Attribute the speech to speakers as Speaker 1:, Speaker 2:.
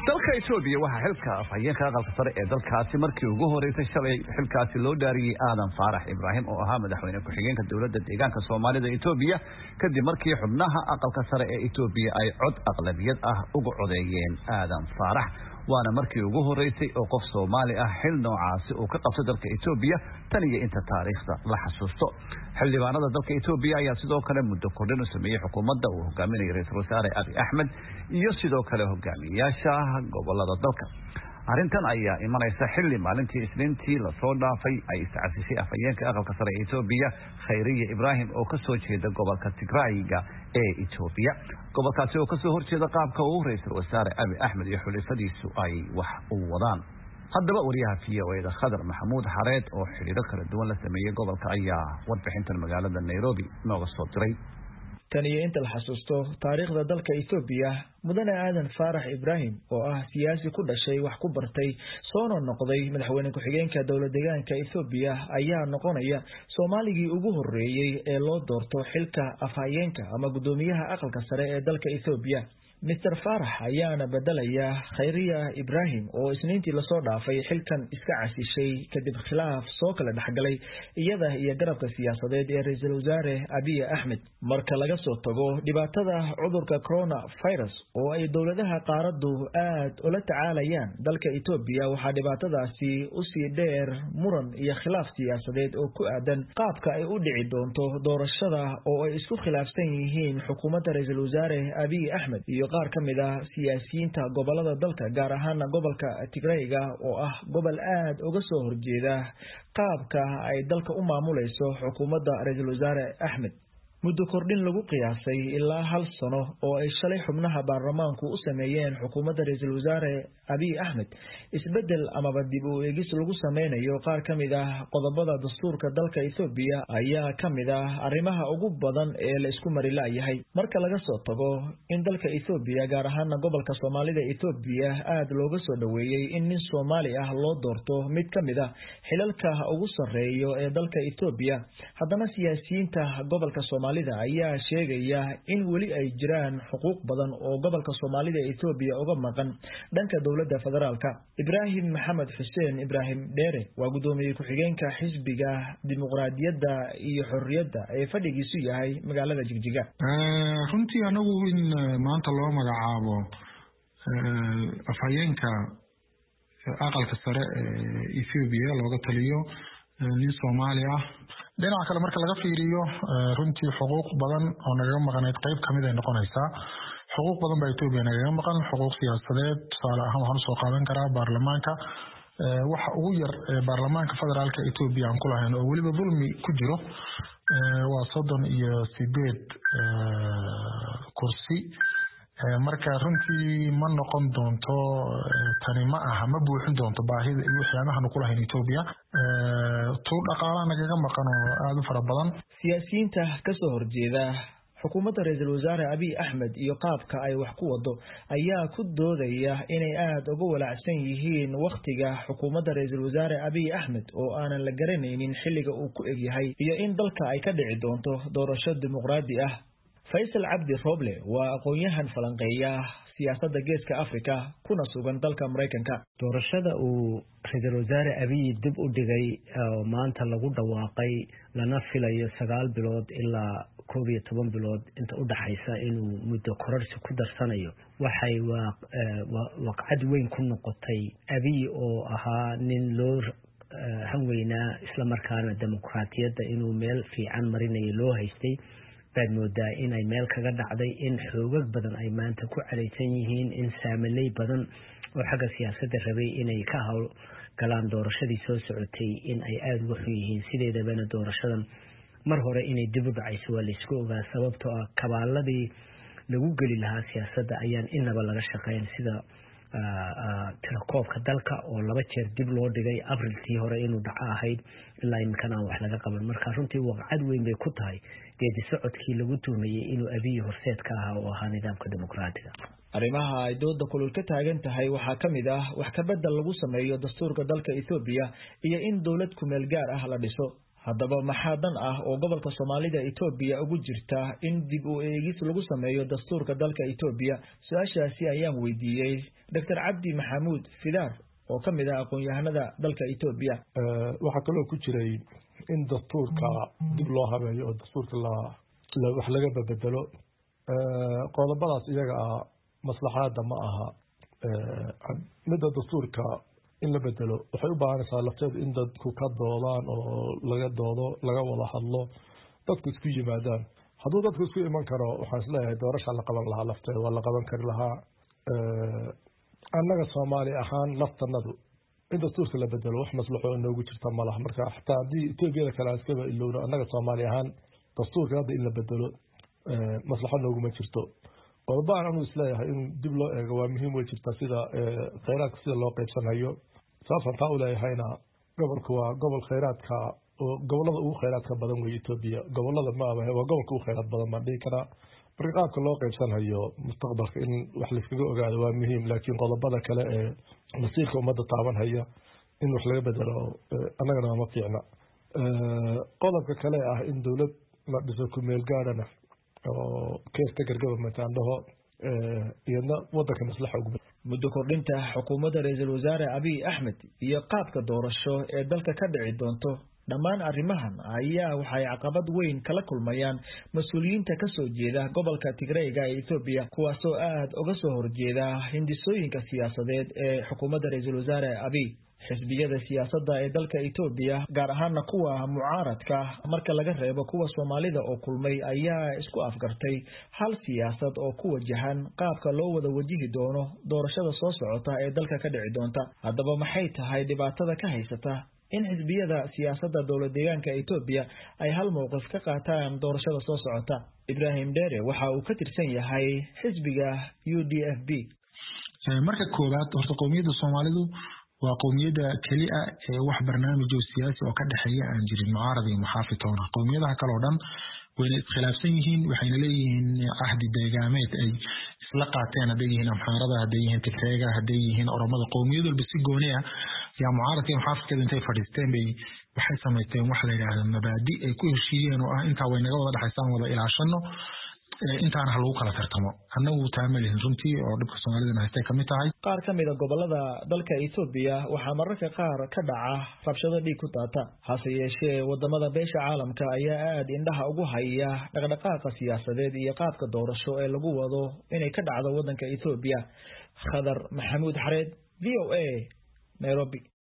Speaker 1: dalka Itoobiya waxa xilka afhayeenka aqalka sare ee dalkaasi markii ugu horeysay shalay xilkaasi loo dhaariyay Aadan Faarax Ibraahim oo ahaa madaxweyne ku-xigeenka dawladda deegaanka Soomaalida Itoobiya kadib markii xubnaha aqalka sare ee Itoobiya ay cod aqlabiyad ah ugu codeeyeen Aadan Faarax waana markii ugu horeysay oo qof Soomaali ah xil noocaasi uu ka qabtay dalka Itoobiya tan iyo inta taariikhda la xasuusto xildhibaanada dalka Itoobiya ayaa sidoo kale muddo kordhin u sameeyay xukuumadda uu hogaaminayo ra'iisul wasaare Abiy Ahmed iyo sidoo kale hogaamiyaasha gobolada dalka arrintan ayaa imanaysa xilli maalintii Isniintii la soo dhaafay ay iscasishay afhayeenka aqalka sare ee Itoobiya Khayriye Ibraahim oo ka soo jeeda gobolka Tigrayga ee Itoobiya gobolkaasi oo ka soo horjeeda qaabka uu ra'iisul wasaare Abiy Ahmed iyo xulafadiisu ay wax u wadaan haddaba wariyaha VOA Khadar Maxamuud Xareed oo xiriiro kala duwan la sameeyay gobolka ayaa warbixintan magaalada Nairobi nooga soo diray
Speaker 2: tan iyo inta la xasuusto taariikhda dalka Itoobiya mudane Aadan Faarax Ibraahim oo ah siyaasi ku dhashay wax ku bartay soo noqday madaxweyne ku-xigeenka dawladda deegaanka Itoobiya ayaa noqonaya Soomaaligii ugu horeeyay ee loo doorto xilka afhayeenka ama gudoomiyaha aqalka sare ee dalka Itoobiya Mr. Faarax ayaana bedelaya Khayriye Ibraahim oo Isniintii la soo dhaafay xilkan iska casishay kadib khilaaf soo kala dhaxgalay iyada iyo garabka siyaasadeed ee ra'iisul wasaare Abiy Ahmed marka laga soo tago dhibaatada cudurka coronavirus oo ay dawladaha qaaradu aad ula tacaalayaan dalka Itoobiya waxa dhibaatadaasi u sii dheer muran iyo khilaaf siyaasadeed oo ku aadan qaabka ay u dhici doonto doorashada oo ay isku khilaafsan yihiin xukuumadda ra'iisul wasaare Abiy Ahmed iyo qaar kamid ah siyaasiyiinta gobolada dalka gaar ahaan gobolka Tigrayga oo ah gobol aad uga soo horjeeda qaabka ay dalka u maamulayso xukuumadda ra'iisul wasaare Ahmed muddo kordhin lagu qiyaasay ilaa 1 sano oo ay shalay xubnaha baarlamaanku u sameeyeen xukuumadda ra'iisul wasaare Abiy Ahmed isbedel ama dib u eegis lagu sameeyo qaar kamid ah qodobada dastuurka dalka Itoobiya ayaa kamid ah arrimaha ugu badan ee la isku mari laayahay marka laga soo tago in dalka Itoobiya gaar ahaan gobolka Soomaalida Itoobiya aad looga soo dhaweeyay in nin Soomaali ah loo doorto mid kamid ah xilalka ugu sareeyo ee dalka Itoobiya haddana siyaasiyiinta gobolka Soomaalida ayaa sheegaya in wali ay jiraan xuquuq badan oo gobolka Soomaalida Itoobiya uga maqan dhanka dawladda federaalka Ibraahim Maxamed Xuseen Ibraahim Dheere waa gudoomiye ku-xigeenka xisbiga dimuqraadiyadda iyo xorriyadda ee fadhigiisu yahay magaalada Jigjiga
Speaker 3: runtii anagu in maanta loo magacaabo afhayeenka aqalka sare ee Itoobiya looga taliyo nin Soomaali ah dhinaca kale marka laga fiiriyo runtii xuquuq badan oo naga maqanayd qayb kamid ay noqonaysaa xuquuq badan baa Itoobiya naga maqan xuquuq siyaasadeed tusaale ahaan waxaan soo qaadan karaa baarlamaanka waxa ugu yar baarlamaanka federaalka Itoobiya aan ku lahayn oo waliba dulmi ku jiro waa 38 kursi marka runtii ma noqon doonto tani ma aha ma buuxin doonto baahida iyo waxyaanaha ku lahayn Itoobiya tuu dhaqaalaha naga maqan oo aad u fara badan
Speaker 2: siyaasiyiinta ka soo horjeeda xukuumadda ra'iisul wasaare Abiy Ahmed iyo qaabka ay wax ku wado ayaa ku doodaya inay aad uga walaacsan yihiin waqtiga xukuumadda ra'iisul wasaare Abiy Ahmed oo aanan la garanaynin xilliga uu ku egyahay iyo in dalka ay ka dhici doonto doorasho dimuqraadi ah Faisal Abdi Roble waa aqoonyahan falanqeeya siyaasadda geeska Afrika kuna sugan dalka Mareykanka
Speaker 4: doorashada uu ra'iisul wasaare Abiy dib u dhigay maanta lagu dhawaaqay lana filayo 9 bilood ilaa 11 bilood inta u dhaxaysa inuu muddo kororsi ku darsanayo waxay waqcad weyn ku noqotay Abiy oo ahaa nin loo hanweynaa isla markaana dimuqraadiyadda inuu meel fiican marinayo loo haystay baad moodaa in ay meel kaga dhacday in xoogag badan ay maanta ku calaysan yihiin in saamaley badan oo xagga siyaasadda rabay inay ka hawl galaan doorashadii soo socotay in ay aad uga xun yihiin sideedabana doorashadan mar hore inay dib u dhacayso waa la isku ogaa sababtoo ah kabaaladii lagu geli lahaa siyaasadda ayaan inaba laga shaqeyn sida tirakoobka dalka oo 2 jeer dib loo dhigay Abriiltii hore inuu dhaca ahayd ilaa imkan aan wax laga qaban marka runtii waqcad weyn bay ku tahay geedi socodkii lagu tuhmayay inuu Abiy horseed ka ahaa oo ahaa nidaamka dimuqraadiga
Speaker 2: arrimaha ay dooda kulul ka taagan tahay waxaa kamid ah wax ka bedel lagu sameeyo dastuurka dalka Itoobiya iyo in dawlad ku meel gaar ah la dhiso haddaba maxaa dan ah oo gobolka Soomaalida Itoobiya ugu jirta in dib u eegis lagu sameeyo dastuurka dalka Itoobiya? Su'aashaasi ayaan weydiiyey Dr. Cabdi Maxamuud Fidaar oo ka mid ah aqoon-yahanada dalka Itoobiya.
Speaker 5: Waxa kale oo ku jiray in dastuurka dib loo habeeyo oo dastuurka wax laga bedelo qodobadaas iyaga ah maslaxada ma aha midda dastuurka in la bedelo waxay u baahanaysaa lafteed in dadku ka doodaan oo laga wada hadlo dadku isku yimaadaan hadduu dadku isku iman karo waxaan isleeyahay doorasha la qaban lahaa lafteed waa la qaban kari lahaa annaga Soomaali ahaan laftanadu in dastuurka la bedelo wax maslaxo inoogu jirta ma laha marka xataa haddii Itoobiyada kale iskaba ilowno annaga Soomaali ahaan dastuurka hadda in la bedelo maslaxo nooguma jirto qodobaan anu isleeyahay in dib loo eego waa muhiim way jirtaa sida kheyraadka sida loo qaybsanayo sababtan taa u leeyahayna gobolku waa gobol kheyraadka oo gobolada ugu kheyraadka badan weeye Itoobiya gobolada ma aha waa gobolka ugu kheyraad badan baan dhihi karaa marka qaabka loo qaybsanayo mustaqbalka in wax la iskaga ogaado waa muhiim laakiin qodobada kale ee masiirka ummadda taabanhaya in wax laga bedelo annagana ma fiicna qodobka kale ah in dowlad la dhiso ku meel gaarana oo caretaker government aan dhaho iyadna waddanka maslaxa ugu
Speaker 2: muddo kordhinta xukuumadda Ra'iisul Wasaare Abiy Ahmed iyo qaabka doorasho ee dalka ka dhici doonto dhammaan arrimahan ayaa waxay caqabad weyn kala kulmayaan mas'uuliyiinta ka soo jeeda gobolka Tigreega ee Itoobiya kuwaas oo aad uga soo horjeeda hindisooyinka siyaasadeed ee xukuumadda Ra'iisul Wasaare Abiy xisbiyada siyaasadda ee dalka Itoobiya gaar ahaan kuwa mucaaradka marka laga reebo kuwa Soomaalida oo kulmay ayaa isku afgartay hal siyaasad oo ku wajahan qaabka loo wada wajihi doono doorashada soo socota ee dalka ka dhici doonta haddaba maxay tahay dhibaatada ka haysata in xisbiyada siyaasadda dowlad deegaanka Itoobiya ay hal mowqif ka qaataan doorashada soo socota? Ibrahim Dere waxa uu ka tirsan yahay xisbiga UDFB.
Speaker 3: marka koobaad horta qowmiyadda Soomaalidu waa qowmiyadda kaliya ee wax barnaamij siyaasi oo ka dhaxeeya aan jirin mucaarad iyo muxaafid toona qowmiyadaha kale oo dhan way iskhilaafsan yihiin waxayna leeyihiin ahdi deegaameed ay isla qaateen haday yihiin amxaarada haday yihiin Tigreega haday yihiin Oromada qowmiyad walba si gooni ah yaa mucaaradka muxaafidka intay fadhiisteen bay waxay sameeyeen wax la yiraahdo mabaadi ay ku heshiiyeen oo ah inta way naga wada dhaxaysan wada ilaashano intaana lagu kala tartamo annagu taamilin runtii oo dhibka Soomaalida haystay kamid tahay
Speaker 2: qaar kamid ah gobolada dalka Itoobiya waxa mararka qaar ka dhaca rabshado dhiig ku daata hase yeeshee wadamada beesha caalamka ayaa aad indhaha ugu haya dhaqdhaqaaqa siyaasadeed iyo qaabka doorasho ee lagu wado inay ka dhacdo wadanka Itoobiya. Khadar Maxamuud Xareed VOA Nairobi.